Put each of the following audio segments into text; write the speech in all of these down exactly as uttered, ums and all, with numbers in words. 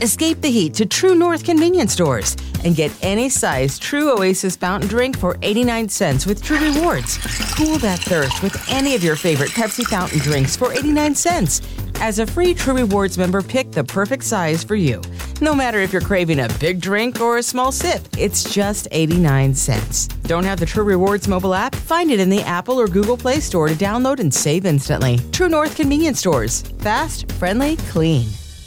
Escape the heat to True North convenience stores and get any size True Oasis fountain drink for eighty-nine cents with True Rewards. Cool that thirst with any of your favorite Pepsi fountain drinks for eighty-nine cents. As a free True Rewards member, pick the perfect size for you. No matter if you're craving a big drink or a small sip, it's just eighty-nine cents. Don't have the True Rewards mobile app? Find it in the Apple or Google Play Store to download and save instantly. True North convenience stores. Fast, friendly, clean.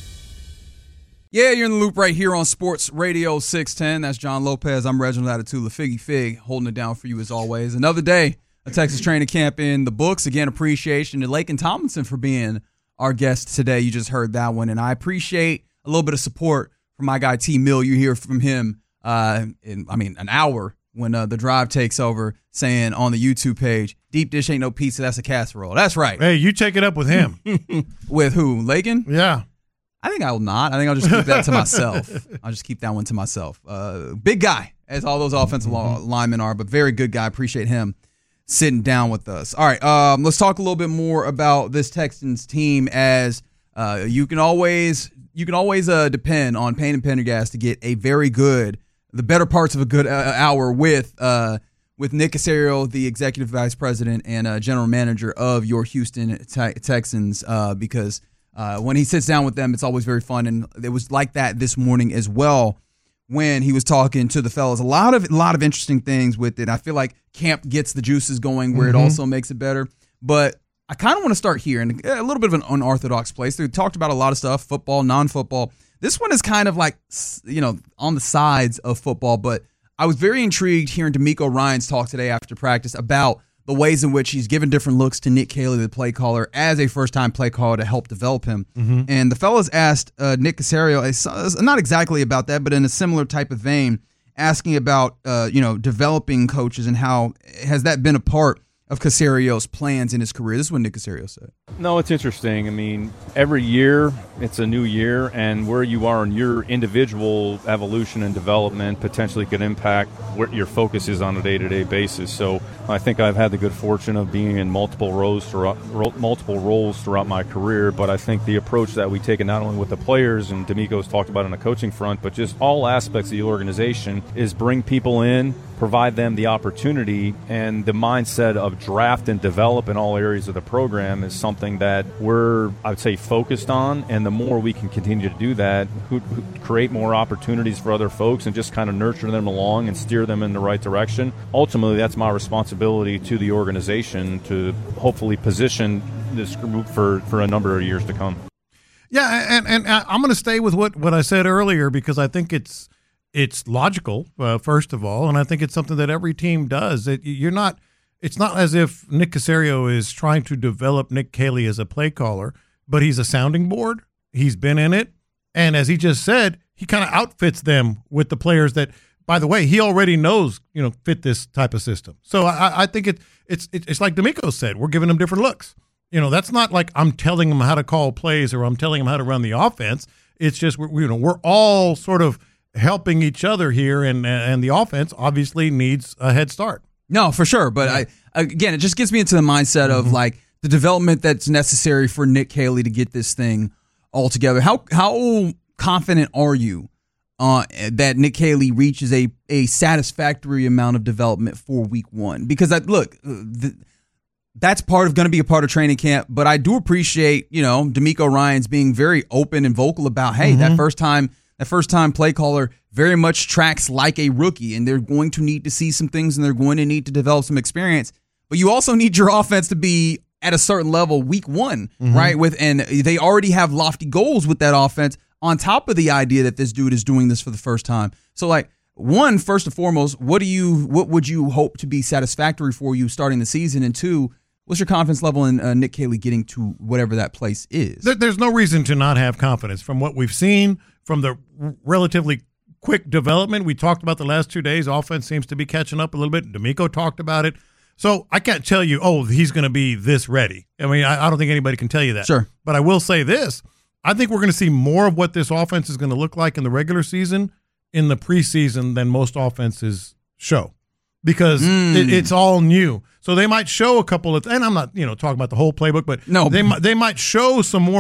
Yeah, you're in the loop right here on Sports Radio six ten. That's John Lopez. I'm Reginald Attitula, Figgy Fig, holding it down for you as always. Another day, a Texas training camp in the books. Again, appreciation to Lakin Tomlinson for being our guest today. You just heard that one. And I appreciate a little bit of support from my guy T Mill. You hear from him uh, in, I mean, an hour when uh, the drive takes over, saying on the YouTube page, deep dish ain't no pizza, that's a casserole. That's right. Hey, you take it up with him. With who, Lakin? Yeah. I think I will not. I think I'll just keep that to myself. I'll just keep that one to myself. Uh, big guy, as all those offensive mm-hmm. linemen are, but very good guy. Appreciate him sitting down with us. All right, um, let's talk a little bit more about this Texans team. As uh, you can always you can always uh, depend on Payne and Pendergast to get a very good, the better parts of a good uh, hour with uh, with Nick Caserio, the executive vice president and uh, general manager of your Houston te- Texans, uh, because. Uh, when he sits down with them, it's always very fun, and it was like that this morning as well when he was talking to the fellas. A lot of a lot of interesting things with it. I feel like camp gets the juices going where mm-hmm. it also makes it better. But I kind of want to start here in a little bit of an unorthodox place. They talked about a lot of stuff, football, non-football. This one is kind of like, you know, on the sides of football, but I was very intrigued hearing D'Amico Ryans talk today after practice about the ways in which he's given different looks to Nick Caley, the play caller, as a first-time play caller to help develop him. Mm-hmm. And the fellas asked uh, Nick Caserio, not exactly about that, but in a similar type of vein, asking about, uh, you know, developing coaches and how has that been a part of Caserio's plans in his career. This is what Nick Caserio said. No, it's interesting. I mean, every year it's a new year, and where you are in your individual evolution and development potentially could impact what your focus is on a day-to-day basis. So I think I've had the good fortune of being in multiple roles throughout, multiple roles throughout my career, but I think the approach that we take, not only with the players, and D'Amico's talked about on the coaching front, but just all aspects of the organization, is bring people in, provide them the opportunity, and the mindset of draft and develop in all areas of the program is something that we're, I would say, focused on. And the more we can continue to do that, who, who create more opportunities for other folks and just kind of nurture them along and steer them in the right direction. Ultimately, that's my responsibility to the organization to hopefully position this group for, for a number of years to come. Yeah, and, and I'm going to stay with what, what I said earlier because I think it's It's logical, uh, first of all, and I think it's something that every team does. It, you're not. It's not as if Nick Caserio is trying to develop Nick Caley as a play caller, but he's a sounding board. He's been in it, and as he just said, he kind of outfits them with the players that, by the way, he already knows, you know, fit this type of system. So I, I think it, it's it's like D'Amico said, we're giving them different looks. You know, that's not like I'm telling them how to call plays or I'm telling them how to run the offense. It's just we're, you know we're all sort of helping each other here, and and the offense obviously needs a head start. No, for sure. But yeah. I again, it just gets me into the mindset of mm-hmm. like the development that's necessary for Nick Caley to get this thing all together. How how confident are you uh, that Nick Caley reaches a, a satisfactory amount of development for week one? Because I, look, the, that's part of going to be a part of training camp. But I do appreciate, you know, D'Amico Ryans being very open and vocal about, hey, mm-hmm. that first time. That first-time play caller very much tracks like a rookie, and they're going to need to see some things, and they're going to need to develop some experience. But you also need your offense to be at a certain level week one, mm-hmm. right? With and they already have lofty goals with that offense on top of the idea that this dude is doing this for the first time. So, like, one, first and foremost, what do you, what would you hope to be satisfactory for you starting the season? And two, what's your confidence level in uh, Nick Caley getting to whatever that place is? There, there's no reason to not have confidence from what we've seen. From the relatively quick development we talked about the last two days, offense seems to be catching up a little bit. D'Amico talked about it. So I can't tell you, oh, he's going to be this ready. I mean, I, I don't think anybody can tell you that. Sure. But I will say this. I think we're going to see more of what this offense is going to look like in the regular season in the preseason than most offenses show because mm. it, it's all new. So they might show a couple of – and I'm not, you know, talking about the whole playbook, but no. they, they might show some more –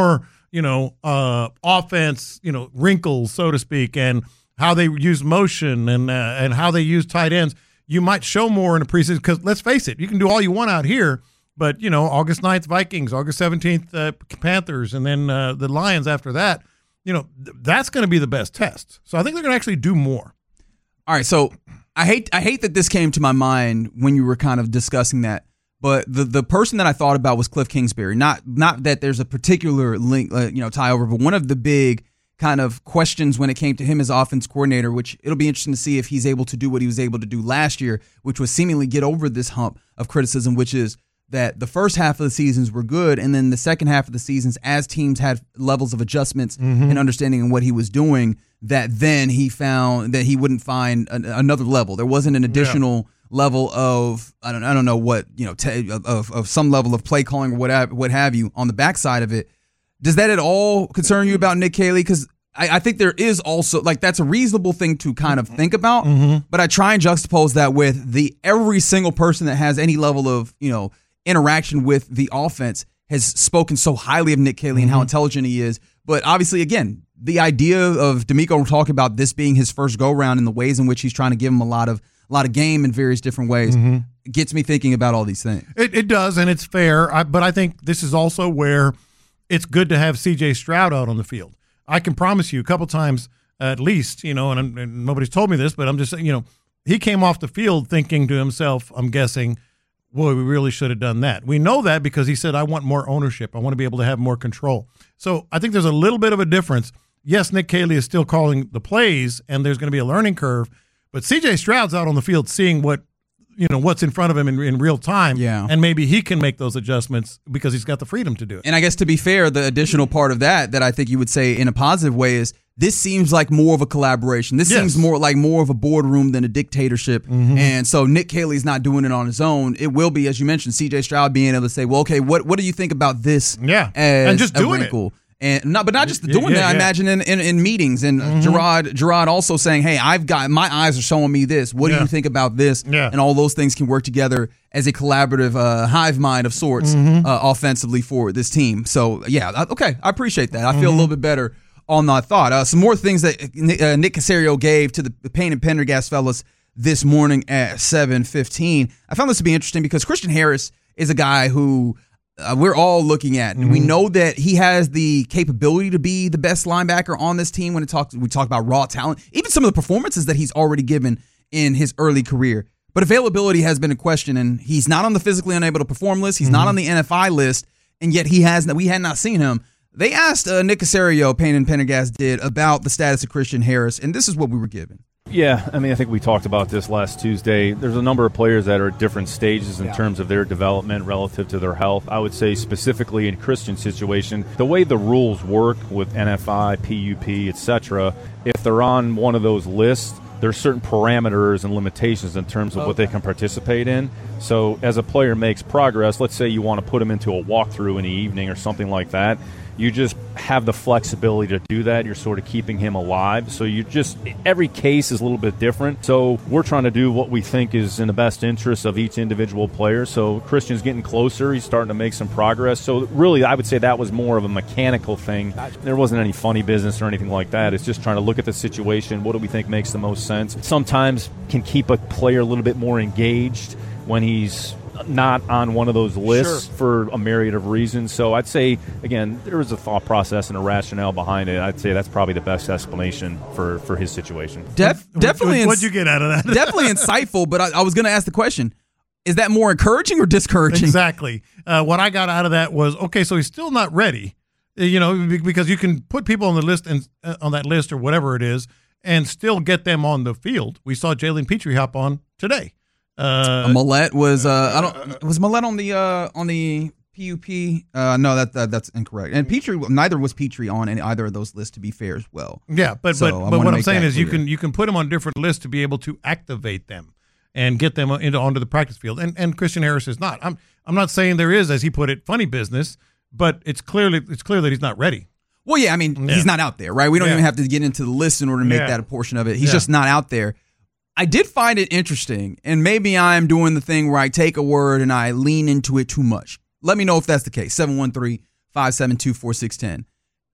you know, uh, offense, you know, wrinkles, so to speak, and how they use motion and uh, and how they use tight ends, you might show more in the preseason because, let's face it, you can do all you want out here, but, you know, August ninth, Vikings, August seventeenth, uh, Panthers, and then uh, the Lions after that, you know, th- that's going to be the best test. So I think they're going to actually do more. All right, so I hate I hate that this came to my mind when you were kind of discussing that, but the, the person that I thought about was Cliff Kingsbury. Not not that there's a particular link, uh, you know, tie over, but one of the big kind of questions when it came to him as offense coordinator, which it'll be interesting to see if he's able to do what he was able to do last year, which was seemingly get over this hump of criticism, which is that the first half of the seasons were good, and then the second half of the seasons, as teams had levels of adjustments mm-hmm. and understanding in what he was doing, that then he found that he wouldn't find an, another level. There wasn't an additional yeah. level of I don't I don't know what you know t- of of some level of play calling or what what have you on the backside of it. Does that at all concern you about Nick Caley? Because I, I think there is also, like, that's a reasonable thing to kind of think about, mm-hmm. but I try and juxtapose that with the every single person that has any level of, you know, interaction with the offense has spoken so highly of Nick Caley mm-hmm. and how intelligent he is. But obviously, again, the idea of D'Amico talking about this being his first go-round and the ways in which he's trying to give him a lot of a lot of game in various different ways mm-hmm. gets me thinking about all these things. It, it does, and it's fair, I, but I think this is also where it's good to have C J Stroud out on the field. I can promise you a couple times at least, you know, and, and nobody's told me this, but I'm just saying, you know, he came off the field thinking to himself, I'm guessing, boy, we really should have done that. We know that because he said, I want more ownership. I want to be able to have more control. So I think there's a little bit of a difference. Yes, Nick Caley is still calling the plays, and there's going to be a learning curve, but C J Stroud's out on the field seeing what, you know, what's in front of him in, in real time. Yeah. And maybe he can make those adjustments because he's got the freedom to do it. And I guess to be fair, the additional part of that that I think you would say in a positive way is this seems like more of a collaboration. This yes. seems more like more of a boardroom than a dictatorship. Mm-hmm. And so Nick Caley's not doing it on his own. It will be, as you mentioned, C J Stroud being able to say, well, okay, what what do you think about this yeah. as and just a doing wrinkle? It. And not, but not just doing yeah, that. I yeah. imagine in, in, in meetings and mm-hmm. Gerard Gerard also saying, "Hey, I've got my eyes are showing me this. What yeah. do you think about this?" Yeah. And all those things can work together as a collaborative uh, hive mind of sorts, mm-hmm. uh, offensively for this team. So yeah, okay, I appreciate that. I feel mm-hmm. a little bit better on that thought. Uh, some more things that uh, Nick Caserio gave to the Payne and Pendergast fellas this morning at seven fifteen. I found this to be interesting because Christian Harris is a guy who. Uh, we're all looking at, and mm-hmm. we know that he has the capability to be the best linebacker on this team when it talks, we talk about raw talent, even some of the performances that he's already given in his early career. But availability has been a question, and he's not on the physically unable to perform list. He's mm-hmm. not on the N F I list, and yet he has. We had not seen him. They asked uh, Nick Caserio, Payne and Pendergast did, about the status of Christian Harris, and this is what we were given. Yeah, I mean, I think we talked about this last Tuesday. There's a number of players that are at different stages in yeah. terms of their development relative to their health. I would say specifically in Christian's situation, the way the rules work with N F I, P U P, et cetera, if they're on one of those lists, there's certain parameters and limitations in terms of okay. what they can participate in. So as a player makes progress, let's say you want to put him into a walkthrough in the evening or something like that, you just have the flexibility to do that. You're sort of keeping him alive. So you just, every case is a little bit different. So we're trying to do what we think is in the best interest of each individual player. So Christian's getting closer. He's starting to make some progress. So really, I would say that was more of a mechanical thing. There wasn't any funny business or anything like that. It's just trying to look at the situation. What do we think makes the most sense? Sometimes can keep a player a little bit more engaged when he's not on one of those lists sure. for a myriad of reasons. So I'd say, again, there was a thought process and a rationale behind it. I'd say that's probably the best explanation for, for his situation. Def, definitely. What, what'd you get out of that? Definitely insightful, but I, I was going to ask the question, is that more encouraging or discouraging? Exactly. Uh, what I got out of that was, okay, so he's still not ready, you know, because you can put people on the list and uh, on that list or whatever it is and still get them on the field. We saw Jalen Petrie hop on today. Uh, Millette was uh, I don't was Millette on the uh, on the P U P? Uh, no, that, that that's incorrect. And Petrie, neither was Petrie on any either of those lists, to be fair as well. Yeah, but so but, but what I'm saying is clear. you can you can put them on different lists to be able to activate them and get them into onto the practice field. And and Christian Harris is not. I'm I'm not saying there is, as he put it, funny business, but it's clearly it's clear that he's not ready. Well, yeah, I mean, yeah. he's not out there, right? We don't yeah. even have to get into the list in order to make yeah. that a portion of it. He's yeah. just not out there. I did find it interesting, and maybe I'm doing the thing where I take a word and I lean into it too much. Let me know if that's the case. seven one three, five seven two, four six one zero.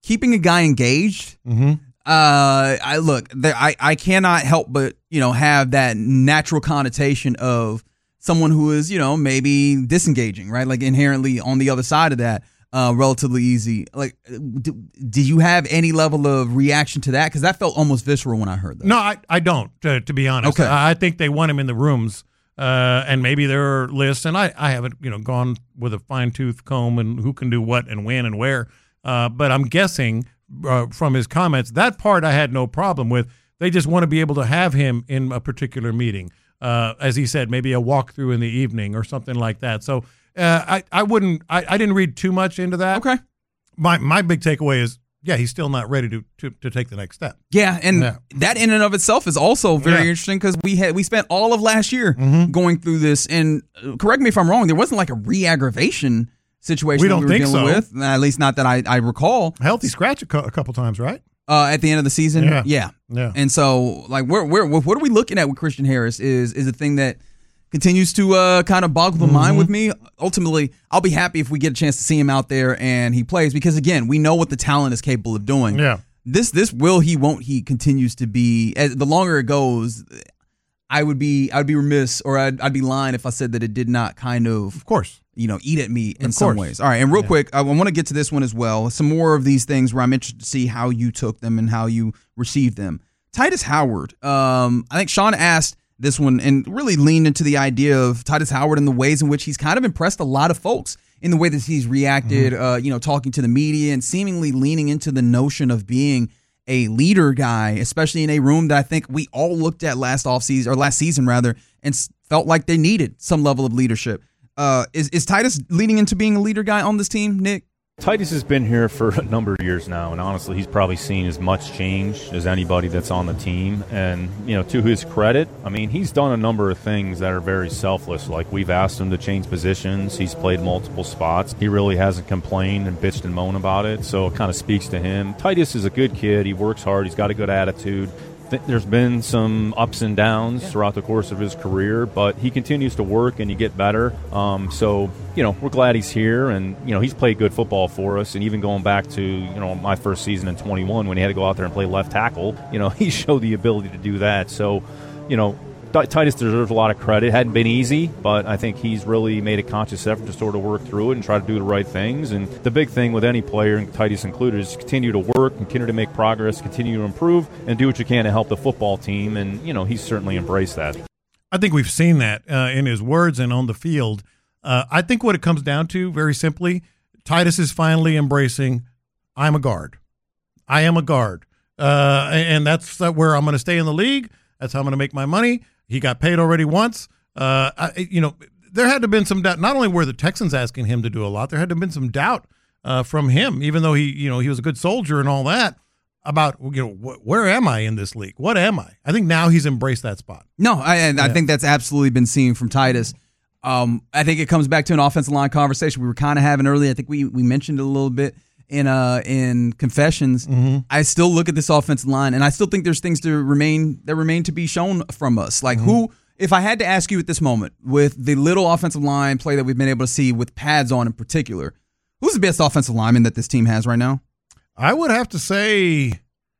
keeping a guy engaged. Mm-hmm. Uh, I look, there, I I cannot help but you know have that natural connotation of someone who is you know maybe disengaging, right? Like inherently on the other side of that, uh, relatively easy. Like, do, do you have any level of reaction to that? Because that felt almost visceral when I heard that. No, I I don't. To, to be honest, Okay. I, I think they want him in the rooms, uh, and maybe there are lists. And I I haven't you know gone with a fine tooth comb and who can do what and when and where. Uh, but I'm guessing. Uh, from his comments, that part I had no problem with. They just want to be able to have him in a particular meeting, uh, as he said, maybe a walkthrough in the evening or something like that. So uh, I, I wouldn't, I, I didn't read too much into that. Okay. My my big takeaway is, yeah, he's still not ready to to, to take the next step. Yeah, and Yeah. that in and of itself is also very Yeah. interesting because we had we spent all of last year Mhm. going through this. And uh, correct me if I'm wrong, there wasn't like a re-aggravation situation We that don't we were think dealing so. with, at least not that I, I recall. Healthy scratch a, co- a couple times, right? Uh, at the end of the season, Yeah. yeah. Yeah. And so, like, where, where, what are we looking at with Christian Harris? Is is a thing that continues to uh, kind of boggle the Mm-hmm. mind with me. Ultimately, I'll be happy if we get a chance to see him out there and he plays because, again, we know what the talent is capable of doing. Yeah. This this will he won't he continues to be. As the longer it goes, I would be I would be remiss or I'd, I'd be lying if I said that it did not kind of Of course. you know, eat at me in Of some course. ways. All right, and real quick, I want to get to this one as well. Some more of these things where I'm interested to see how you took them and how you received them. Titus Howard. Um, I think Sean asked this one and really leaned into the idea of Titus Howard and the ways in which he's kind of impressed a lot of folks in the way that he's reacted, Mm-hmm. uh, you know, talking to the media and seemingly leaning into the notion of being a leader guy, especially in a room that I think we all looked at last offseason or last season rather and s- felt like they needed some level of leadership. Uh, is, is Titus leading into being a leader guy on this team, Nick? Titus has been here for a number of years now, and honestly, he's probably seen as much change as anybody that's on the team. And, you know, to his credit, I mean, he's done a number of things that are very selfless. Like, we've asked him to change positions. He's played multiple spots. He really hasn't complained and bitched and moaned about it, so it kind of speaks to him. Titus is a good kid. He works hard. He's got a good attitude. There's been some ups and downs throughout the course of his career, but he continues to work and you get better. Um, so, you know, we're glad he's here, and, you know, he's played good football for us. And even going back to, you know, my first season in twenty-one when he had to go out there and play left tackle, you know, he showed the ability to do that. So, you know, Titus deserves a lot of credit. It hadn't been easy, but I think he's really made a conscious effort to sort of work through it and try to do the right things. And the big thing with any player, and Titus included, is continue to work, continue to make progress, continue to improve, and do what you can to help the football team. And, you know, he's certainly embraced that. I think we've seen that uh, in his words and on the field. Uh, I think what it comes down to, very simply, Titus is finally embracing, I'm a guard. I am a guard. Uh, and that's where I'm going to stay in the league. That's how I'm going to make my money. He got paid already once. Uh, I, you know, there had to have been some doubt. Not only were the Texans asking him to do a lot, there had to have been some doubt uh, from him, even though he, you know, he was a good soldier and all that, about, you know, wh- where am I in this league? What am I? I think now he's embraced that spot. No, I, and I think that's absolutely been seen from Titus. Um, I think it comes back to an offensive line conversation we were kind of having earlier. I think we we mentioned it a little bit in uh in confessions. Mm-hmm. I still look at this offensive line, and I still think there's things to remain that remain to be shown from us. Like, who, if I had to ask you at this moment, with the little offensive line play that we've been able to see with pads on in particular, who's the best offensive lineman that this team has right now? I would have to say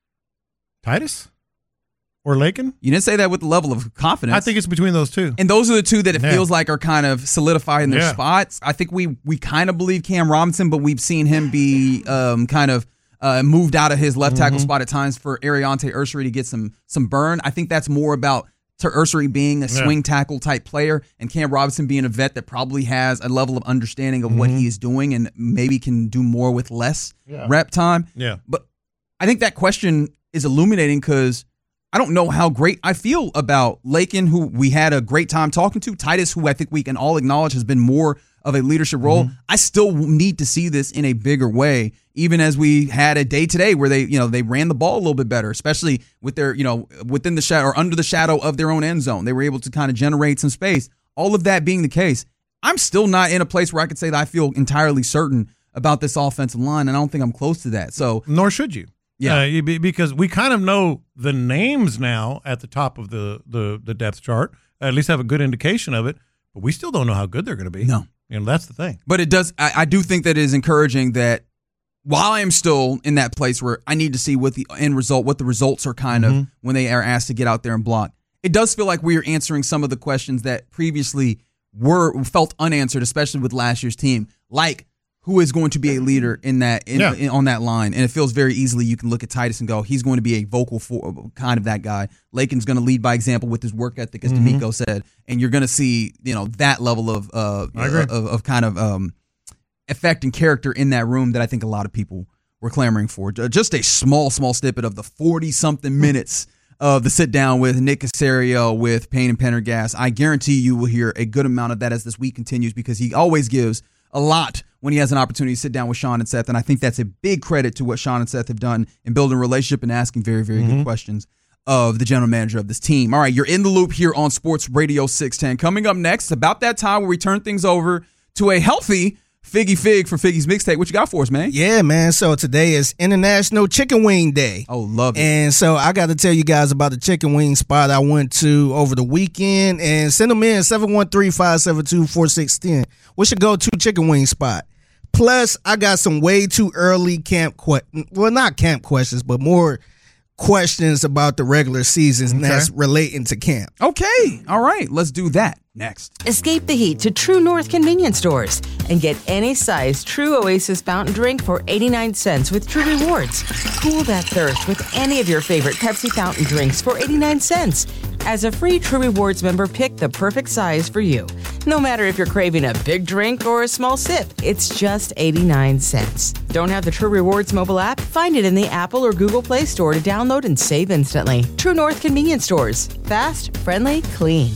Titus or Lakin. You didn't say that with the level of confidence. I think it's between those two. And those are the two that it Yeah. feels like are kind of solidified in their Yeah. spots. I think we we kind of believe Cam Robinson, but we've seen him be um, kind of uh, moved out of his left tackle Mm-hmm. spot at times for Ariante Ursery to get some some burn. I think that's more about to Ursery being a Yeah. swing tackle type player and Cam Robinson being a vet that probably has a level of understanding of what he is doing and maybe can do more with less Yeah. rep time. Yeah. But I think that question is illuminating because I don't know how great I feel about Lakin, who we had a great time talking to, Titus, who I think we can all acknowledge has been more of a leadership role. Mm-hmm. I still need to see this in a bigger way, even as we had a day today where they, you know, they ran the ball a little bit better, especially with their, you know, within the shadow or under the shadow of their own end zone. They were able to kind of generate some space. All of that being the case, I'm still not in a place where I could say that I feel entirely certain about this offensive line, and I don't think I'm close to that. So, Nor should you. Yeah. Uh, you be- because we kind of know the names now at the top of the, the, the depth chart, at least have a good indication of it, but we still don't know how good they're going to be. No. You know, that's the thing. But it does. I, I do think that it is encouraging that while I am still in that place where I need to see what the end result, what the results are kind Mm-hmm. of when they are asked to get out there and block, it does feel like we are answering some of the questions that previously were felt unanswered, especially with last year's team, like who is going to be a leader in that in, Yeah. in, on that line. And it feels very easily you can look at Titus and go, he's going to be a vocal for kind of that guy. Lakin's going to lead by example with his work ethic, as Mm-hmm. D'Amico said, and you're going to see, you know, that level of uh I agree. of, of kind of um effect and character in that room that I think a lot of people were clamoring for. Just a small, small snippet of the forty-something minutes of the sit-down with Nick Caserio, with Payne and Pendergast. I guarantee you will hear a good amount of that as this week continues, because he always gives a lot when he has an opportunity to sit down with Sean and Seth, and I think that's a big credit to what Sean and Seth have done in building a relationship and asking very, very Mm-hmm. good questions of the general manager of this team. All right, you're in the loop here on Sports Radio six ten. Coming up next, about that time where we turn things over to a healthy Figgy Fig for Figgy's Mixtape. What you got for us, man? Yeah, man. So today is International Chicken Wing Day. Oh, love it. And so I got to tell you guys about the chicken wing spot I went to over the weekend. And send them in, seven one three, five seven two, four six one zero. What's your go-to chicken wing spot? Plus, I got some way too early camp que- well, not camp questions, but more questions about the regular seasons, and that's relating to camp. Okay. All right. Let's do that next. Escape the heat to True North convenience stores and get any size True Oasis fountain drink for eighty-nine cents with True Rewards. Cool that thirst with any of your favorite Pepsi fountain drinks for eighty-nine cents. As a free True Rewards member, pick the perfect size for you. No matter if you're craving a big drink or a small sip, it's just eighty-nine cents. Don't have the True Rewards mobile app? Find it in the Apple or Google Play Store to download and save instantly. True North convenience stores. Fast, friendly, clean.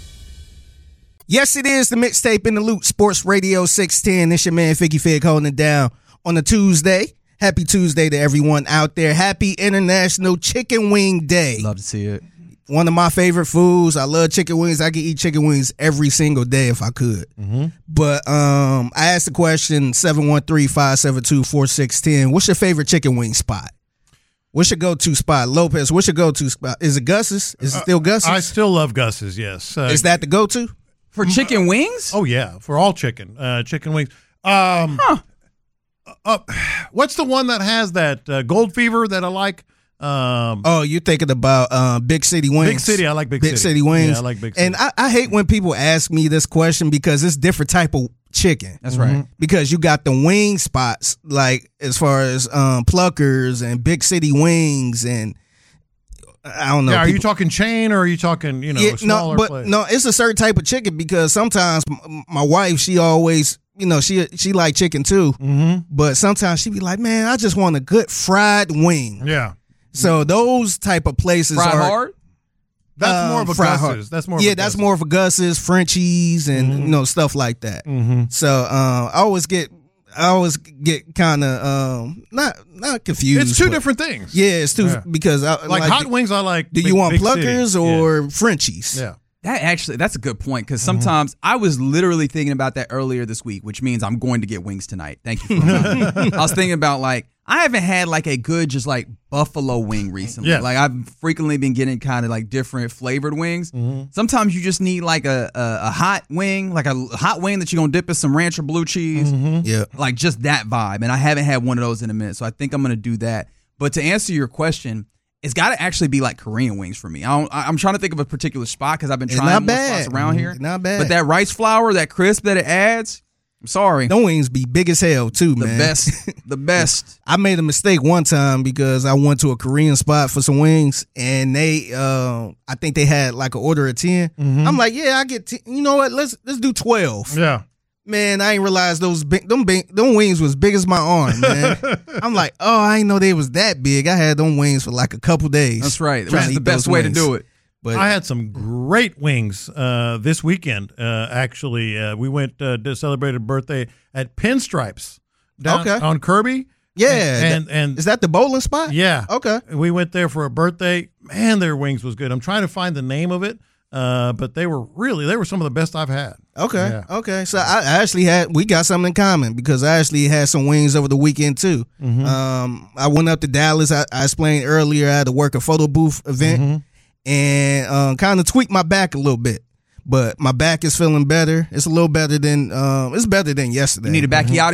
Yes, it is the Mixtape in the Loop, Sports Radio six ten. It's your man, Figgy Fig, holding it down on a Tuesday. Happy Tuesday to everyone out there. Happy International Chicken Wing Day. Love to see it. One of my favorite foods. I love chicken wings. I could eat chicken wings every single day if I could. Mm-hmm. But um, I asked the question, seven one three, five seven two, four six one zero. What's your favorite chicken wing spot? What's your go-to spot? Lopez, what's your go-to spot? Is it Gus's? Is it still Gus's? I still love Gus's, yes. Uh, Is that the go-to? For chicken wings? Oh, yeah, for all chicken. Uh, chicken wings. Um, Huh. uh, what's the one that has that uh, gold fever that I like? Um, Oh, you're thinking about uh, Big City Wings. Big City, I like Big, Big City Wings. Yeah, I like Big City. And I, I hate when people ask me this question because it's different type of chicken. That's right. Because you got the wing spots, like as far as um, Pluckers and Big City Wings, and I don't know. yeah, are you people- talking chain or are you talking, you know, Yeah, a smaller no, but place? no, it's a certain type of chicken because sometimes m- my wife, she always, you know, she she like chicken too. Mm-hmm. But sometimes she be like, man, I just want a good fried wing. Yeah. So those type of places Fried are hard? That's um, more of a fried Gus's. hard. That's more of yeah, a that's Gus's. more of a Gus's, Frenchies, and you know stuff like that. Mm-hmm. So uh, I always get, I always get kind of um, not not confused. It's two but- different things. Yeah, it's two Yeah. because I, Like, hot wings, I like. Do big- you want Big City. Pluckers or Frenchies? Yeah. That actually, that's a good point, because sometimes I was literally thinking about that earlier this week, which means I'm going to get wings tonight. Thank you for reminding me. I was thinking about, like, I haven't had like a good just like buffalo wing recently. Yeah. Like I've frequently been getting kind of like different flavored wings. Sometimes you just need like a, a, a hot wing, like a hot wing that you're going to dip in some ranch or blue cheese. Yeah. Like just that vibe. And I haven't had one of those in a minute. So I think I'm going to do that. But to answer your question, it's got to actually be like Korean wings for me. I don't, I- I'm trying to think of a particular spot because I've been It's trying not more bad. spots around here. It's not bad. But that rice flour, that crisp that it adds, I'm sorry. Them wings be big as hell too, The man. best. The best. I made a mistake one time because I went to a Korean spot for some wings, and they, uh, I think they had like an order of ten. I'm like, yeah, I get. ten. You know what? Let's let's do twelve. Yeah. Man, I ain't realized those big, them big, them wings was big as my arm, man. I'm like, oh, I didn't know they was that big. I had them wings for like a couple days. That's right. trying Which to is the eat best those way wings. to do it. But I had some great wings uh, this weekend. Uh, actually, uh, we went uh, to celebrate a birthday at Pinstripes down Okay. on Kirby. yeah, and that- and is that the bowling spot? yeah, Okay. we went there for a birthday. Man, their wings was good. I'm trying to find the name of it, uh, but they were really they were some of the best I've had. Okay. Yeah. Okay. So I actually had we got something in common because I actually had some wings over the weekend too. Mm-hmm. Um, I went up to Dallas. I, I explained earlier I had to work a photo booth event Mm-hmm. and um, kind of tweaked my back a little bit. But my back is feeling better. It's a little better than um, it's better than yesterday. You need a bacchiotomy?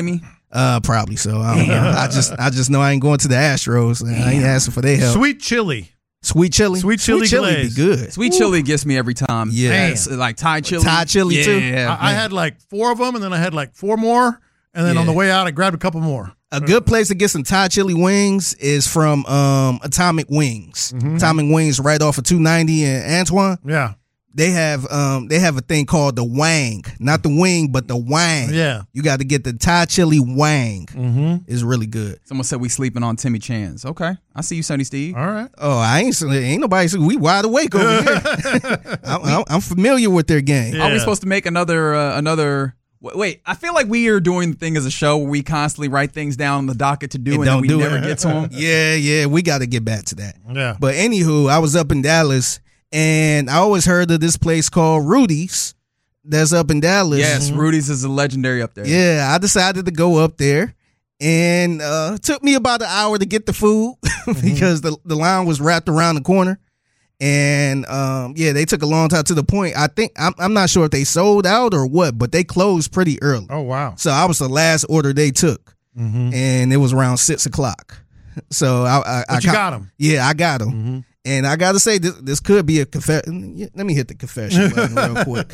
Uh, probably so. I don't know. I just I just know I ain't going to the Astros. And I ain't asking for their help. Sweet chili. Sweet chili. Sweet chili Sweet chili be glaze. good. Sweet chili gets me every time. Yeah. It's like Thai chili. Thai chili, yeah, too? Yeah, I, I had like four of them, and then I had like four more, and then Yeah. on the way out, I grabbed a couple more. A good place to get some Thai chili wings is from um, Atomic Wings. Mm-hmm. Atomic Wings right off of two ninety and Antoine. Yeah. They have um they have a thing called the wang, not the wing, but the wang. Yeah. You got to get the Thai chili wang. Mm-hmm. It's really good. Someone said we sleeping on Timmy Chan's. Okay, I see you, Sonny Steve. All right. Oh, I ain't ain't nobody. We wide awake over here. I'm, I'm, I'm familiar with their game. Yeah. Are we supposed to make another uh, another? w- Wait, I feel like we are doing the thing as a show where we constantly write things down on the docket to do, And and, then don't we do never it. get to them. Yeah, yeah, we got to get back to that. Yeah. But anywho, I was up in Dallas, and I always heard of this place called Rudy's. That's up in Dallas. Yes, Rudy's is a legendary up there. Yeah, I decided to go up there, and uh, it took me about an hour to get the food because the the line was wrapped around the corner, and um, yeah, they took a long time to the point. I think I'm I'm not sure if they sold out or what, but they closed pretty early. Oh, wow. So I was the last order they took, Mm-hmm. and it was around six o'clock. So I, I, But I you got 'em. Yeah, I got them. Mm-hmm. And I got to say, this, this could be a confession. Let me hit the confession button real quick.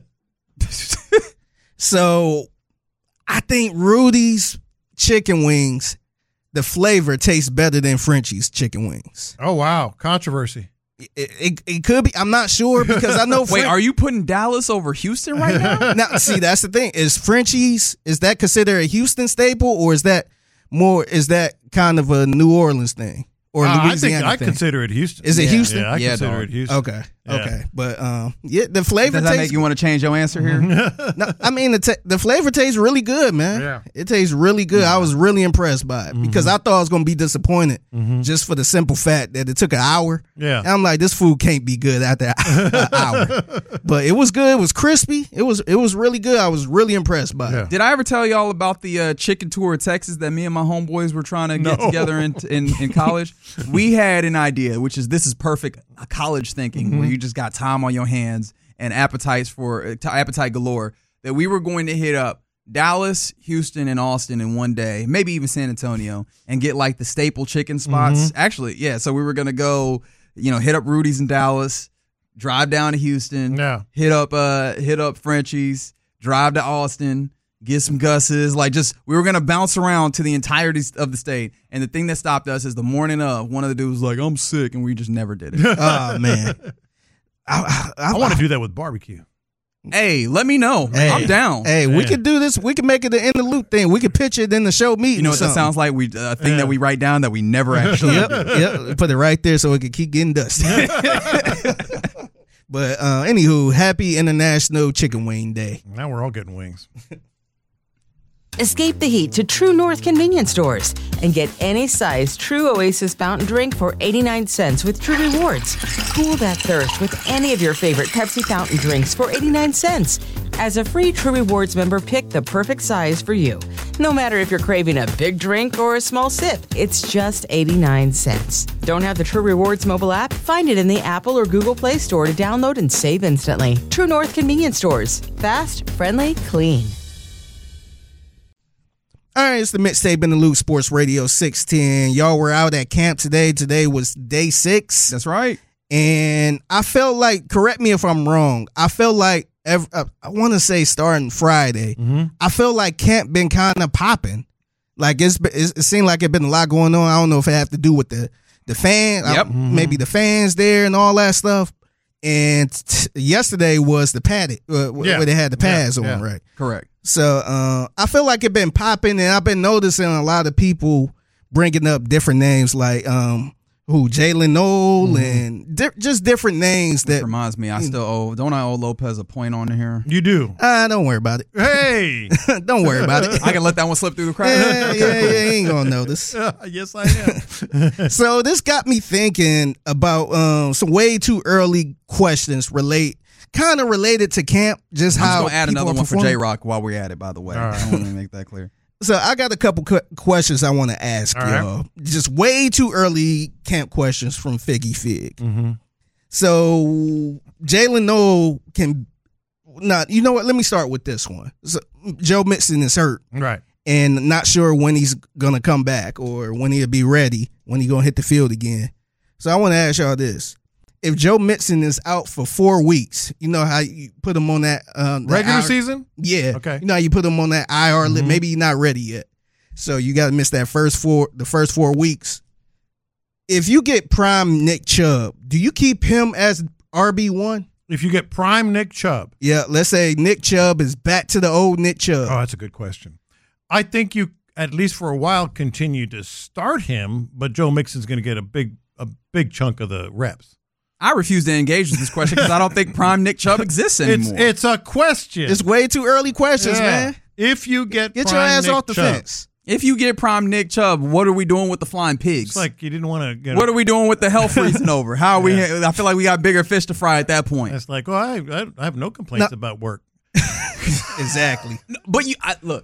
So I think Rudy's chicken wings, the flavor tastes better than Frenchie's chicken wings. Oh, wow. Controversy. It, it, it could be. I'm not sure because I know. Wait, Fren- are you putting Dallas over Houston right now? now, see, that's the thing. Is Frenchie's, is that considered a Houston staple, or is that more, is that kind of a New Orleans thing? Or Uh, I think Louisiana I thing? consider it Houston. Is it Yeah. Houston? Yeah, I Yeah, consider dog. it Houston. Okay. Yeah. Okay. But um, yeah, the flavor Does that tastes. make you want to change your answer here? no, I mean the ta- the flavor tastes really good, man. Yeah. It tastes really good. I was really impressed by it because I thought I was gonna be disappointed just for the simple fact that it took an hour. Yeah. And I'm like, this food can't be good after an hour. But it was good. It was crispy. It was it was really good. I was really impressed by Yeah. it. Did I ever tell y'all about the uh, chicken tour of Texas that me and my homeboys were trying to get No. together in, in in college? We had an idea, which is this is perfect uh, college thinking, where you just got time on your hands and appetites for uh, t- appetite galore. That we were going to hit up Dallas, Houston, and Austin in one day, maybe even San Antonio, and get like the staple chicken spots. Actually, yeah. So we were gonna go, you know, hit up Rudy's in Dallas, drive down to Houston, Yeah. hit up uh hit up Frenchie's, drive to Austin, get some Gus's. Like, just we were gonna bounce around to the entirety of the state. And the thing that stopped us is the morning of, one of the dudes was like, I'm sick, and we just never did it. Oh man. I, I, I want to do that with barbecue. Hey, let me know. Hey. I'm down. Hey, we Yeah. could do this. We could make it the in the loop thing. We could pitch it in the show meeting. You know or what that something. sounds like? We a thing Yeah. that we write down that we never actually Yep, do. yep. Put it right there so it can keep getting dusty. But uh, anywho, happy International Chicken Wing Day. Now we're all getting wings. Escape the heat to True North convenience stores and get any size True Oasis fountain drink for eighty-nine cents with True Rewards. Cool that thirst with any of your favorite Pepsi fountain drinks for eighty-nine cents. As a free True Rewards member, pick the perfect size for you. No matter if you're craving a big drink or a small sip, it's just eighty-nine cents. Don't have the True Rewards mobile app? Find it in the Apple or Google Play Store to download and save instantly. True North convenience stores. Fast, friendly, clean. All right, it's the Mixtape in the Loop Sports Radio six ten. Y'all were out at camp today. Today was day six. That's right. And I felt like, correct me if I'm wrong, I felt like, every, uh, I want to say starting Friday, I felt like camp been kind of popping. Like it's, been- it's, it seemed like it been a lot going on. I don't know if it have to do with the, the fan, Yep. uh, maybe the fans there and all that stuff. And t- yesterday was the paddock, uh, Yeah. where they had the pads Yeah, on, yeah. right? Correct. So uh, I feel like it been popping, and I've been noticing a lot of people bringing up different names like um, who Jalen Noel and di- just different names That that. reminds me, I still owe, don't I owe Lopez a point on here? You do. Ah, don't worry about it. Hey. Don't worry about it. I can let that one slip through the cracks. Yeah, yeah, yeah, you ain't gonna notice. Yes, I am. So this got me thinking about um, some way too early questions relate, kind of related to camp. Just I'm just how gonna add people another are one for performing. J Rock while we're at it. By the way, All right. I want to make that clear. So I got a couple qu- questions I want to ask All right. y'all. Just way too early camp questions from Figgy Fig. Mm-hmm. So Jalen Noel can not. You know what? Let me start with this one. So, Joe Mixon is hurt, Right. and not sure when he's gonna come back or when he'll be ready, when he's gonna hit the field again. So I want to ask y'all this: if Joe Mixon is out for four weeks, you know how you put him on that um, that Regular I R season? Yeah. Okay. You know how you put him on that I R list. Mhm. Maybe he's not ready yet, so you got to miss that first four, the first four weeks. If you get prime Nick Chubb, do you keep him as R B one? If you get prime Nick Chubb. Yeah, let's say Nick Chubb is back to the old Nick Chubb. Oh, that's a good question. I think you, at least for a while, continue to start him, but Joe Mixon's going to get a big a big chunk of the reps. I refuse to engage with this question because I don't think prime Nick Chubb exists anymore. It's, it's a question. It's way too early questions, Yeah. man. If you get Get prime your ass Nick off the Chubb, fence. If you get prime Nick Chubb, what are we doing with the flying pigs? It's like you didn't want to get. What are we doing with the hell freezing over? How are Yeah. we? I feel like we got bigger fish to fry at that point. It's like, well, I, I, I have no complaints No. about work. Exactly. But you I, look,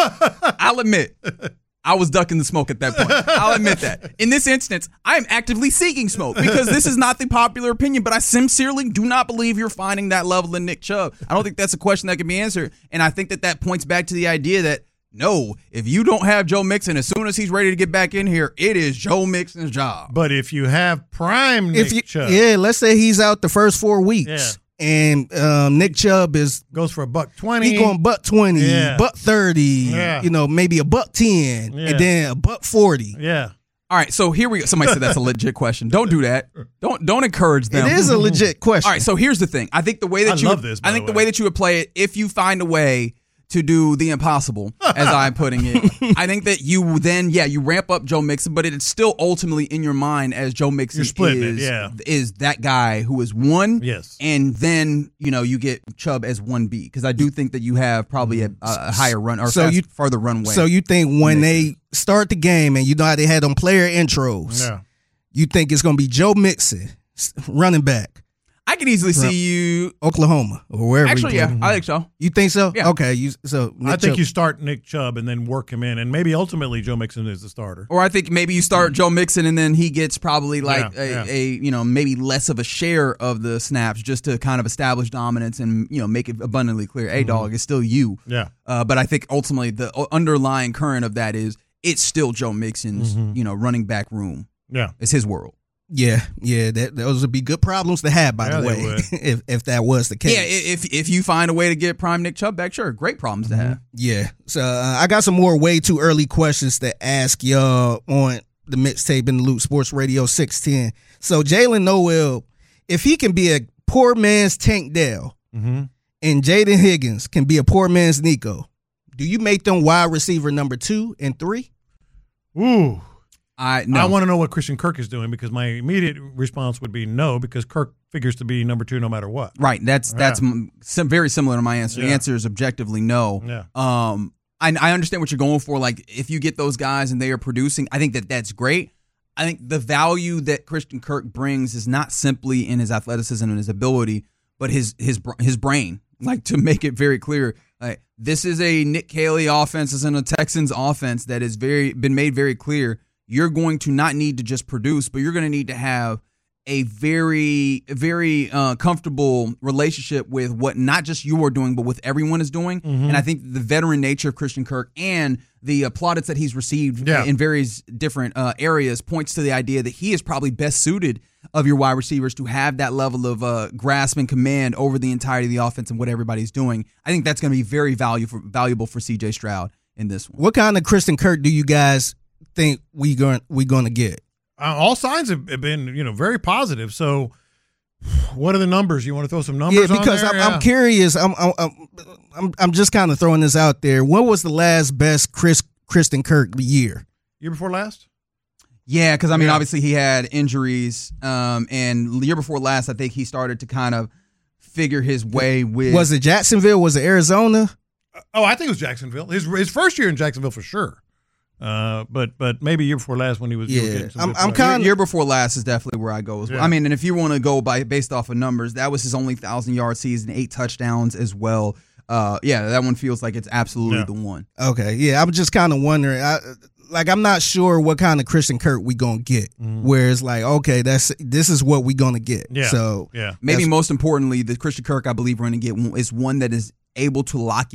I'll admit, I was ducking the smoke at that point. I'll admit that. In this instance, I am actively seeking smoke because this is not the popular opinion, but I sincerely do not believe you're finding that level in Nick Chubb. I don't think that's a question that can be answered. And I think that that points back to the idea that, no, if you don't have Joe Mixon, as soon as he's ready to get back in here, it is Joe Mixon's job. But if you have prime Nick If you, Chubb, yeah, let's say he's out the first four weeks, Yeah. and um, Nick Chubb is goes for a buck twenty. he going buck twenty, Yeah. buck thirty, Yeah. you know, maybe a buck ten, Yeah. and then a buck forty. Yeah. All right, so here we go. Somebody said that's a legit question. Don't do that. Don't don't encourage them. It is a legit question. All right, so here's the thing. I think the way that I you love this, by I think the the way. way that you would play it, if you find a way to do the impossible, as I'm putting it, I think that you then, yeah, you ramp up Joe Mixon, but it's still ultimately in your mind as Joe Mixon You're splitting it, is, yeah. is that guy who is one. Yes. And then, you know, you get Chubb as one B, because I do think that you have probably a, a higher run or So fast, you- further runway. So you think when they start the game and you know how they had them player intros, Yeah. you think it's going to be Joe Mixon, s- running back, I could easily see you. Oklahoma or wherever. he Actually, yeah, played. I think so. You think so? Yeah. Okay. You so I Nick think Chubb- you start Nick Chubb and then work him in, and maybe ultimately Joe Mixon is the starter. Or I think maybe you start Joe Mixon and then he gets probably like Yeah, a, yeah. a you know maybe less of a share of the snaps just to kind of establish dominance and you know make it abundantly clear, hey dog, it's still you. Yeah. Uh, but I think ultimately the o- underlying current of that is it's still Joe Mixon's you know running back room. Yeah. It's his world. Yeah, yeah. That those would be good problems to have, by Yeah, the they way, would. if if that was the case. Yeah, i- if if you find a way to get prime Nick Chubb back, sure, great problems to have. Yeah. So uh, I got some more way too early questions to ask y'all on the mixtape in the Loop Sports Radio six ten. So Jalen Noel, if he can be a poor man's Tank Dell Mm-hmm. and Jaden Higgins can be a poor man's Nico, do you make them wide receiver number two and three? Ooh. I no. I want to know what Christian Kirk is doing because my immediate response would be no, because Kirk figures to be number two no matter what. Right. That's that's Yeah. m- sim- very similar to my answer. The Yeah. answer is objectively no. Yeah. Um, I, I understand what you're going for. Like, if you get those guys and they are producing, I think that that's great. I think the value that Christian Kirk brings is not simply in his athleticism and his ability, but his his br- his brain. Like, to make it very clear, like, this is a Nick Caley offense, this is a Texans offense that has very been made very clear. You're going to not need to just produce, but you're going to need to have a very, very uh, comfortable relationship with what not just you are doing, but with everyone is doing. Mm-hmm. And I think the veteran nature of Christian Kirk and the uh, plaudits that he's received Yeah. in various different uh, areas points to the idea that he is probably best suited of your wide receivers to have that level of uh, grasp and command over the entirety of the offense and what everybody's doing. I think that's going to be very valuable valuable for C J Stroud in this one. What kind of Christian Kirk do you guys think we going we going to get? Uh, all signs have, have been, you know, very positive. So, what are the numbers? You want to throw some numbers? Yeah, because on there? I'm, I'm curious. I'm I'm I'm I'm just kind of throwing this out there. When was the last best Chris Christian Kirk year? Year before last? Yeah, because I mean, Yeah. obviously he had injuries, um, and the year before last, I think he started to kind of figure his way with. Was it Jacksonville? Was it Arizona? Oh, I think it was Jacksonville. His his first year in Jacksonville for sure. Uh, but but maybe year before last when he was. you were Yeah. getting some I'm- good I'm plays. kinda- year before last is definitely where I go as well. Yeah. I mean, and if you want to go by based off of numbers, that was his only thousand yard season, eight touchdowns as well. Uh, yeah, that one feels like it's absolutely Yeah. the one. Okay, yeah. I'm just kind of wondering. I, like, I'm not sure what kind of Christian Kirk we gonna get. Where it's like, okay, that's this is what we gonna get. Yeah. So Yeah. Maybe That's- most importantly, the Christian Kirk I believe we're going to get one- is one that is able to lock in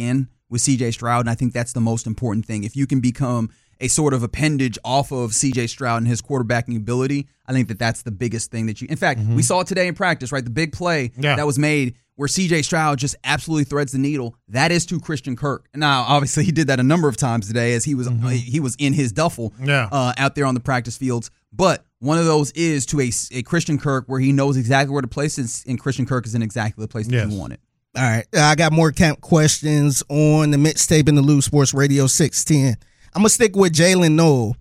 with C J Stroud, and I think that's the most important thing. If you can become a sort of appendage off of C J Stroud and his quarterbacking ability, I think that that's the biggest thing that you – in fact, mm-hmm. we saw it today in practice, right? The big play yeah. that was made where C J Stroud just absolutely threads the needle, that is to Christian Kirk. Now, obviously, he did that a number of times today as he was mm-hmm. uh, he was in his duffel yeah. uh, out there on the practice fields. But one of those is to a, a Christian Kirk where he knows exactly where to place it, and Christian Kirk is in exactly the place that yes. you want it. All right. I got more camp questions on the mixtape in the Lou Sports Radio six ten. I'm going to stick with Jalen Noel.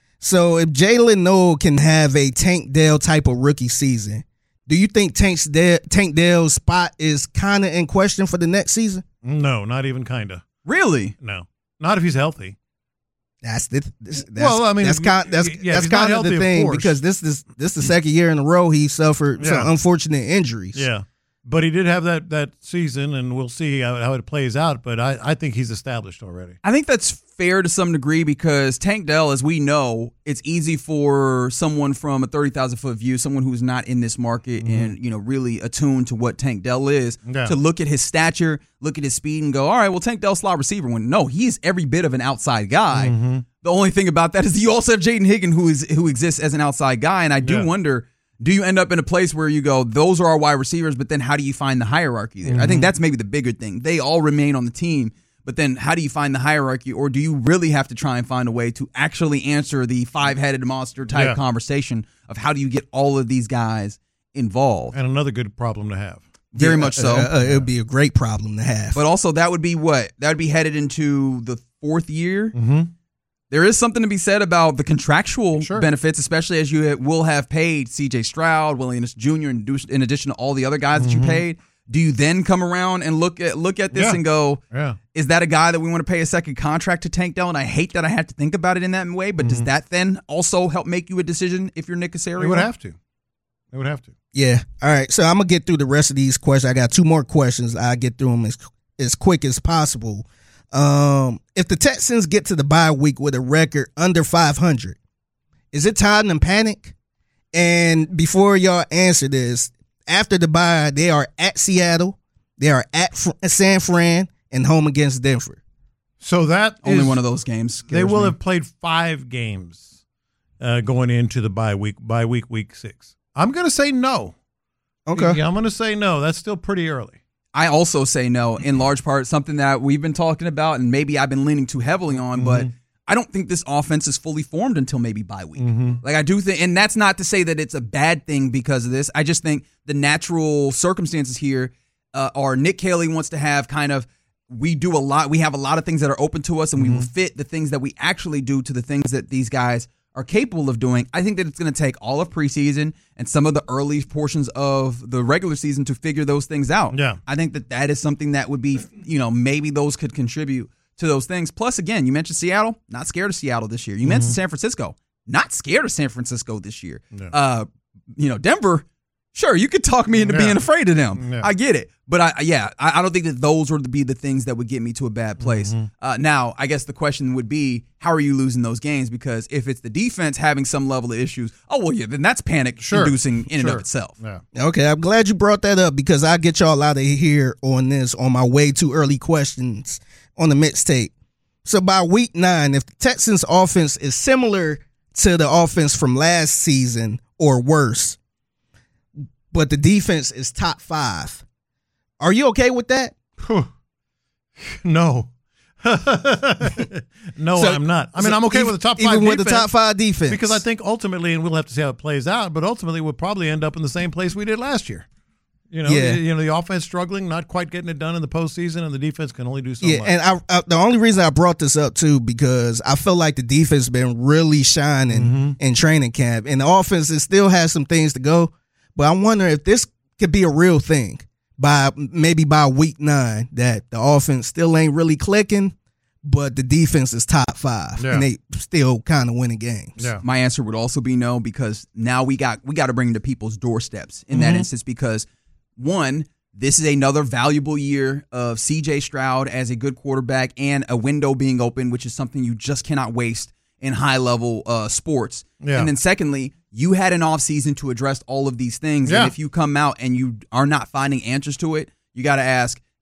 So if Jalen Noel can have a Tank Dell type of rookie season, do you think Tank's De- Tank Dell's spot is kind of in question for the next season? No, not even kind of. Really? No. Not if he's healthy. That's the that's, well. I mean, that's kind that's yeah, that's kind of the thing of because this is this the second year in a row he suffered yeah. some unfortunate injuries. Yeah, but he did have that that season, and we'll see how, how it plays out. But I, I think he's established already. I think that's fair to some degree because Tank Dell, as we know, it's easy for someone from a thirty thousand foot view, someone who's not in this market mm-hmm. and you know really attuned to what Tank Dell is, yeah. to look at his stature, look at his speed, and go, all right, well, Tank Dell's slot receiver. When no, he's every bit of an outside guy. Mm-hmm. The only thing about that is you also have Jaden Higgins, who is who exists as an outside guy, and I do yeah. wonder, do you end up in a place where you go, those are our wide receivers, but then how do you find the hierarchy there? Mm-hmm. I think that's maybe the bigger thing. They all remain on the team, but then how do you find the hierarchy, or do you really have to try and find a way to actually answer the five-headed monster type yeah. conversation of how do you get all of these guys involved? And another good problem to have. Very yeah, much so. Uh, uh, it would be a great problem to have. But also that would be what? That would be headed into the fourth year. Mm-hmm. There is something to be said about the contractual sure. benefits, especially as you will have paid C J Stroud, Williams Junior, in addition to all the other guys mm-hmm. that you paid. Do you then come around and look at look at this yeah. and go, yeah. is that a guy that we want to pay a second contract to Tank Dell? And I hate that I have to think about it in that way, but mm-hmm. does that then also help make you a decision if you're Nick Caserio? It would have to. It would have to. Yeah. All right. So I'm gonna get through the rest of these questions. I got two more questions. I get through them as as quick as possible. Um, if the Texans get to the bye week with a record under five hundred, is it time to panic? And before y'all answer this, after the bye, they are at Seattle, they are at San Fran, and home against Denver. So that only is, one of those games. They will me. have played five games uh, going into the bye week, bye week, week six. I'm going to say no. Okay. Yeah, I'm going to say no. That's still pretty early. I also say no, in large part, something that we've been talking about, and maybe I've been leaning too heavily on, mm-hmm. but I don't think this offense is fully formed until maybe bye week. Mm-hmm. Like I do think, and that's not to say that it's a bad thing because of this. I just think the natural circumstances here uh, are Nick Caley wants to have kind of, we do a lot, we have a lot of things that are open to us, and mm-hmm. we will fit the things that we actually do to the things that these guys are capable of doing. I think that it's going to take all of preseason and some of the early portions of the regular season to figure those things out. Yeah. I think that that is something that would be, you know, maybe those could contribute to those things. Plus, again, you mentioned Seattle, not scared of Seattle this year. You mm-hmm. mentioned San Francisco, not scared of San Francisco this year. Yeah. Uh, you know, Denver, sure, you could talk me into yeah. being afraid of them. Yeah. I get it. But, I yeah, I, I don't think that those would be the things that would get me to a bad place. Mm-hmm. Uh, now, I guess the question would be, how are you losing those games? Because if it's the defense having some level of issues, oh, well, yeah, then that's panic-inducing sure. in and sure. of itself. Yeah. Okay, I'm glad you brought that up because I'll get y'all out of here on this on my way too early questions on the mixtape. So by week nine, if the Texans offense is similar to the offense from last season or worse, but the defense is top five, are you okay with that? No. no, So- I'm not. I mean, so I'm okay even- with the top even five with the defense top five defense because I think ultimately, and we'll have to see how it plays out, but ultimately we'll probably end up in the same place we did last year. You know, Yeah. you know, the offense struggling, not quite getting it done in the postseason, and the defense can only do so Yeah, much. and I, I, the only reason I brought this up too because I feel like the defense has been really shining Mm-hmm. in training camp, and the offense it still has some things to go. But I wonder if this could be a real thing by maybe by week nine that the offense still ain't really clicking, but the defense is top five, Yeah. and they still kind of winning games. yeah. My answer would also be no because now we got we got to bring them to people's doorsteps in that Mhm. instance because, one, this is another valuable year of C J Stroud as a good quarterback and a window being open, which is something you just cannot waste in high-level uh, sports. Yeah. And then secondly, you had an offseason to address all of these things. Yeah. And if you come out and you are not finding answers to it, you got to ask,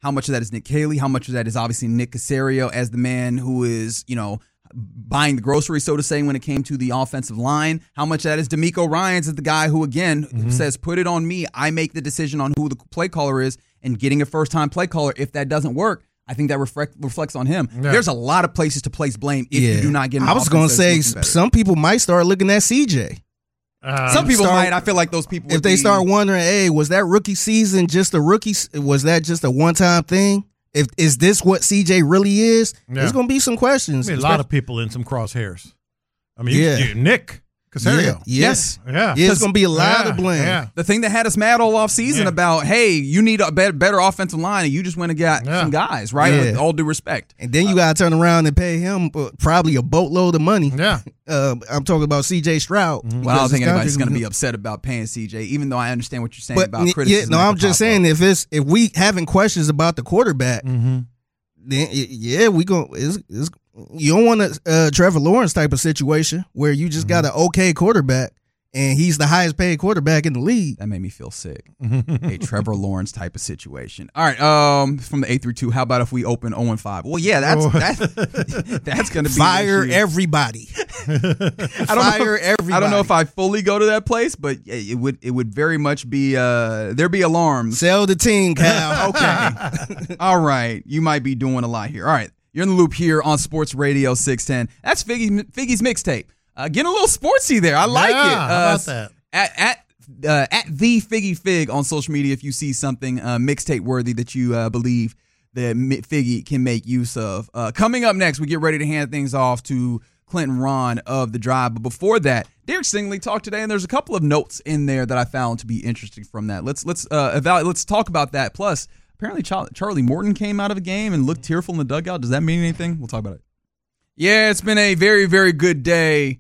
How much of that is Nick Caley? How much of that is obviously Nick Caserio as the man who is, you know, buying the groceries, so to say, when it came to the offensive line? How much of that is DeMeco Ryans as the guy who, again, mm-hmm. says, put it on me. I make the decision on who the play caller is, and getting a first-time play caller, if that doesn't work, I think that reflect, reflects on him. Yeah. There's a lot of places to place blame if yeah. you do not get an I was going to say, some people might start looking at C J. Uh, Some people start, might. I feel like those people would if they be, start wondering, hey, was that rookie season just a rookie? Was that just a one-time thing? If is this what C J really is? Yeah. There's going to be some questions. I mean, a lot of people in some crosshairs. I mean, yeah. you, you, Nick Caserio. Yeah. Yes. Yeah. yeah. It's going to be a lot yeah. of blame. Yeah. The thing that had us mad all off season yeah. about, hey, you need a better, better offensive line, and you just went and got yeah. some guys, right? Yeah. With all due respect. And then you got to turn around and pay him probably a boatload of money. Yeah. Uh, I'm talking about C J Stroud. Mm-hmm. Well, I don't think anybody's going to be upset about paying C J, even though I understand what you're saying but, about criticism. Yeah, no, I'm just saying if it's if we having questions about the quarterback, mm-hmm. then yeah, we go. It's, it's, you don't want a uh, Trevor Lawrence type of situation where you just mm-hmm. got an okay quarterback and he's the highest paid quarterback in the league. That made me feel sick. A Trevor Lawrence type of situation. All right, um, from the eight through two, how about if we open zero and five? Well, yeah, that's that, that's going to be fire everybody. I don't Fire know, everybody. I don't know if I fully go to that place, but it would it would very much be uh, there'd be alarms. Sell the team, Cal. Okay, all right, you might be doing a lot here. All right, you're in the loop here on Sports Radio six ten. That's Figgy, Figgy's mixtape. Uh, getting a little sportsy there. I like yeah, it. Uh, how about that? At at uh, at the Figgy Fig on social media, if you see something uh, mixtape worthy that you uh, believe that Figgy can make use of. Uh, coming up next, we get ready to hand things off to Clinton Ron of The Drive. But before that, Derek Stingley talked today, and there's a couple of notes in there that I found to be interesting from that. Let's let's uh, evaluate. Let's talk about that. Plus, apparently Charlie Morton came out of a game and looked tearful in the dugout. Does that mean anything? We'll talk about it. Yeah, it's been a very, very good day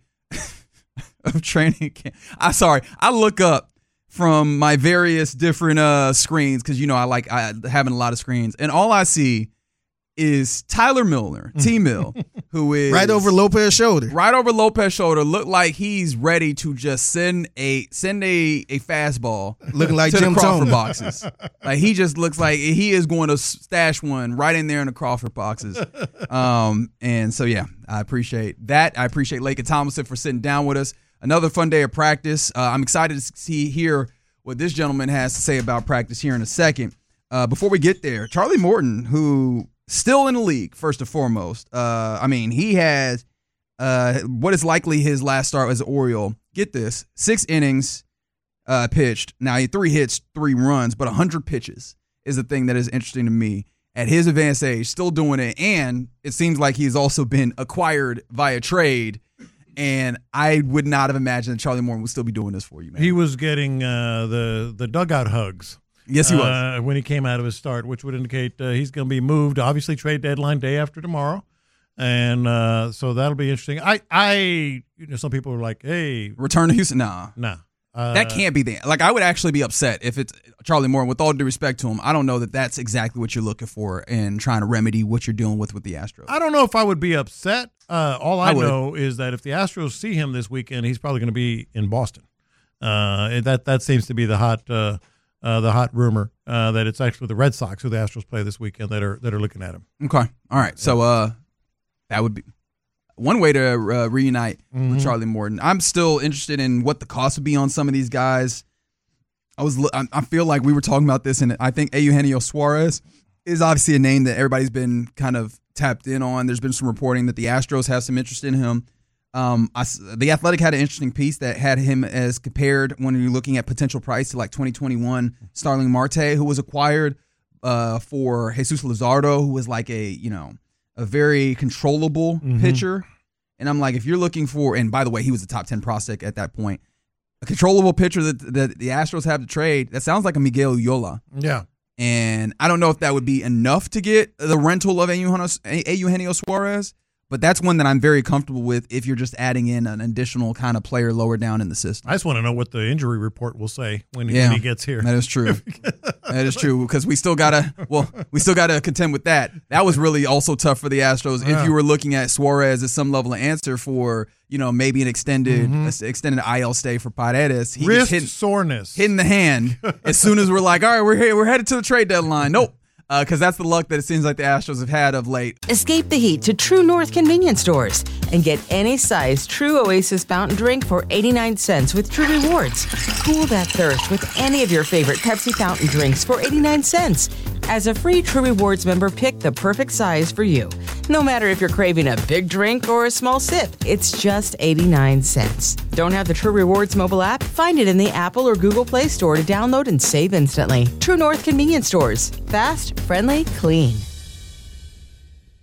of training camp. I sorry, I look up from my various different uh, screens because you know I like I, having a lot of screens, and all I see is Tyler Milner, T-Mill, who is right over Lopez's shoulder. Right over Lopez's shoulder, look like he's ready to just send a send a, a fastball, looking like to Jim the Crawford Thome. boxes. Like he just looks like he is going to stash one right in there in the Crawford boxes. Um, and so yeah, I appreciate that. I appreciate Laken Tomlinson for sitting down with us. Another fun day of practice. Uh, I'm excited to see hear what this gentleman has to say about practice here in a second. Uh, before we get there, Charlie Morton, who still in the league, first and foremost. Uh, I mean, he has uh, what is likely his last start as an Oriole. Get this, six innings uh, pitched. Now, he had three hits, three runs, but one hundred pitches is the thing that is interesting to me. At his advanced age, still doing it, and it seems like he's also been acquired via trade. And I would not have imagined that Charlie Morton would still be doing this for you, man. He was getting uh, the the dugout hugs. Yes, he was. Uh, when he came out of his start, which would indicate uh, he's going to be moved. Obviously, trade deadline day after tomorrow, and uh, so that'll be interesting. I, I, you know, some people are like, "Hey, return to Houston." Nah, nah, uh, that can't be the like. I would actually be upset if it's Charlie Morton. With all due respect to him, I don't know that that's exactly what you're looking for in trying to remedy what you're dealing with with the Astros. I don't know if I would be upset. Uh, all I, I know is that if the Astros see him this weekend, he's probably going to be in Boston. Uh, that that seems to be the hot uh, uh, the hot rumor uh, that it's actually the Red Sox who the Astros play this weekend that are that are looking at him. Okay, all right. So uh, that would be one way to uh, reunite mm-hmm. with Charlie Morton. I'm still interested in what the cost would be on some of these guys. I was I feel like we were talking about this, and I think Eugenio Suarez is obviously a name that everybody's been kind of tapped in on. There's been some reporting that the Astros have some interest in him. Um, I, the Athletic had an interesting piece that had him as compared when you're looking at potential price to like twenty twenty-one Starling Marte, who was acquired uh, for Jesus Luzardo, who was like a, you know, a very controllable mm-hmm. pitcher. And I'm like, if you're looking for, and by the way, he was a top ten prospect at that point, a controllable pitcher that, that the Astros have to trade, that sounds like a Miguel Ulloa. Yeah. And I don't know if that would be enough to get the rental of Eugenio Suarez, but that's one that I'm very comfortable with if you're just adding in an additional kind of player lower down in the system. I just want to know what the injury report will say when, yeah, when he gets here. That is true. That is true because we still gotta well, we still gotta contend with that. That was really also tough for the Astros. Yeah. If you were looking at Suarez as some level of answer for, you know, maybe an extended mm-hmm. uh, extended I L stay for Paredes, he wrist hit, soreness, hitting the hand as soon as we're like, all right, we're here, we're headed to the trade deadline. Nope. because uh, that's the luck that it seems like the Astros have had of late. Escape the heat to True North convenience stores and get any size True Oasis fountain drink for eighty-nine cents with True Rewards. Cool that thirst with any of your favorite Pepsi fountain drinks for eighty-nine cents. As a free True Rewards member, pick the perfect size for you. No matter if you're craving a big drink or a small sip, it's just eighty-nine cents. Don't have the True Rewards mobile app? Find it in the Apple or Google Play Store to download and save instantly. True North convenience stores. Fast, friendly, clean.